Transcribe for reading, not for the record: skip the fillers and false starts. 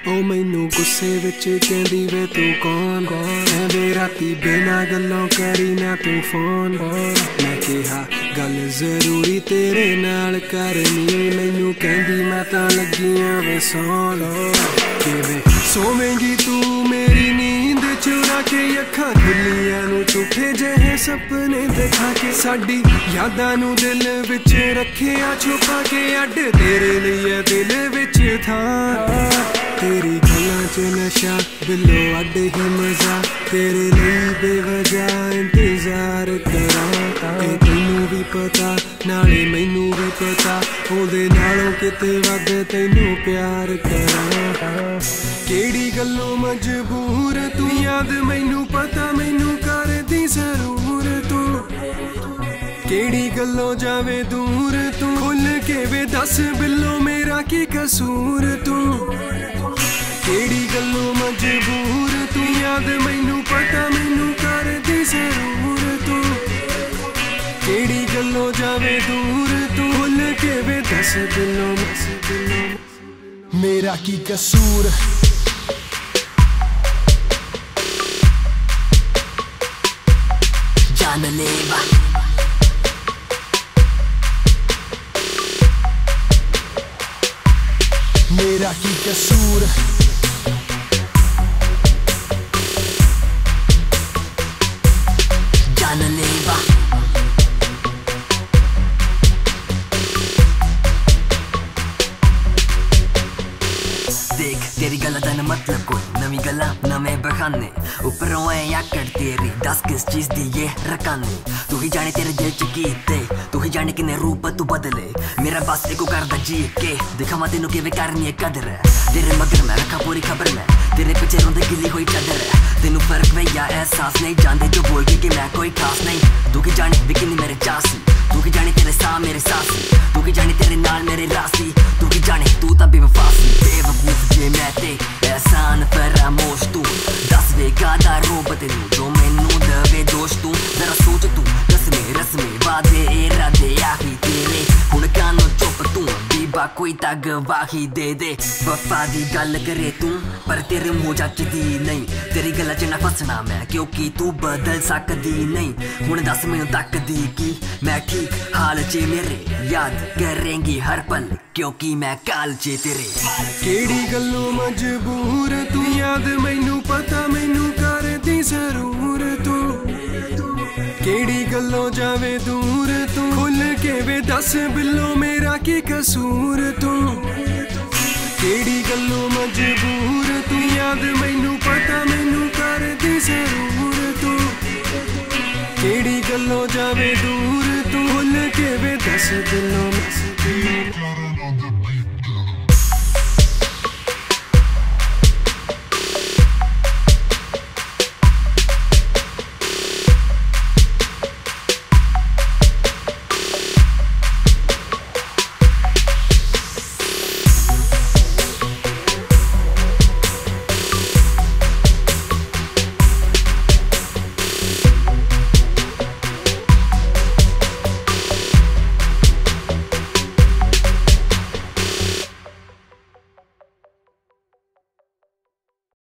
ओ मैनू गुस्से विच कहंदी वे तू कौन वे राती बिना गल्लों करी ना तू फोन। मैं कहा गल जरूरी तेरे नाल करनी, मैनू कहंदी मैं तां लगियां वे सौण। किवें सोवेंगी तू मेरी नींद चुरा के, अखां खुलियां नू झूठे जहे सपने दिखा के, साडी यादां नू दिल विच रखिया छुपा के, अड तेरे लिए दिल विच था। तेरी गल्लां च नशा बिल्लो अड ही मजा, तेरे लिए बेवजह इंतजार करा। तैनू भी पता नाले मैनू भी पता, ओदे नालों किते वध तैनू प्यार करा। केड़ी गल्लों मजबूर तू, याद मैनू पता मैनू कर दी जरूर तू। केड़ी गल्लों जावे दूर तू, खुल के वे दस बिल्लो मेरा की कसूर तू। केड़ी गल्लों मजबूर तू, याद मैनू पता मैनू कर दी जरूर तू। केड़ी गल्लों जावे दूर तू, खुल के वे दस बिल्लो मेरा की कसूर। जानलेवा मेरा की कसूर। जानलेवा देख तेरी गल्ला दा मतलब कोई नवी गल्ला नवे बखाने, उपरों है याकड़ तेरी दस किस चीज दी ये रकाने। तू ही जाने तेरे दिल च कीते, तू ही जाने किन्ने रूप तू बदले। मेरा बस एको करदा जी के दिखावा तेनू किवें करनी है कदर। तेरे मगर मैं रखा पूरी खबर में, तेरे पिछे रोंदे गिली हुई चादर। तेनू फर्क वे या एहसास नहीं, जानदे जो बोल के कि मैं कोई खास नहीं। तू की जाने वे किन्नी मेरे चासी, तू की जाने तेरे सा मेरे सासी, तू की जाने तेरे नाल मेरे रासी। तू की जाने तू तां बेवफासी, बेवकूफ जे मैं ते एहसान फरामोश तू। दस वे कादा रोब तेनू जो मैनू दवे दोष तू। जरा सोच तू रस्मे रस्मे वादे इरादे आखी तेरे, हुण कानो चुप तू बीबा कोई तां गवाही दे दे। वफा दी गल करे तू पर तेरे मुंह जचदी नहीं, तेरी गल्ला च ना फसना मैं क्योंकि तू बदल सकदी नहीं। हुण दस मैनू तकदी की मैं ठीक हाल च मेरे, याद करेंगी हर पल क्योंकि मैं काल च तेरे। केड़ी गल्लों मजबूर तू, याद मैनू पता मैनू कर दी जरूर तू। केड़ी गल्लों जावे दूर तू, खुल के वे दस बिल्लो मेरा की कसूर तू। केड़ी गल्लों मजबूर तू, याद मैनू पता मैनू कर दी जरूर तू। केड़ी गल्लों जावे दूर तू, खुल के वे दस बिल्लो